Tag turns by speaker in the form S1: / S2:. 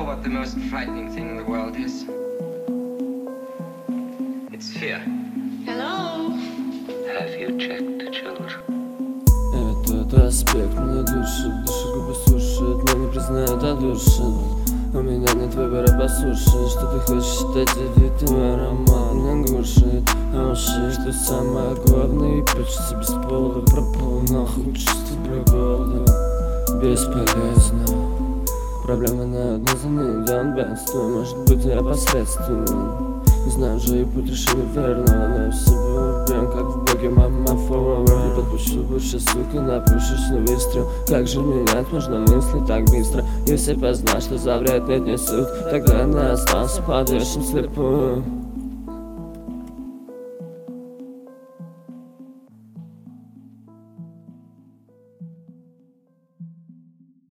S1: know what the most frightening thing in the world is? It's fear.
S2: Hello?
S1: Have you checked the children?
S3: Этот аспект меня душит, души губы сушит, но не признает от души. У меня нет выбора по суше, что ты хочешь считать завитым аромат меня глушит. А уши, что самое главное, и почти без повода пропал нахуй чувство голода. Бесполезно. Проблема на одну за ней, да он бедствует. Может быть я посредственный. Не знаю, же и путь решили верно, но я все убьем, как в боге мама фора. Не подпущу больше, сука, на пушечный выстрел. Как же менять можно мысли так быстро? Если познать, что за вред не несут, тогда она остался подвешен слепую.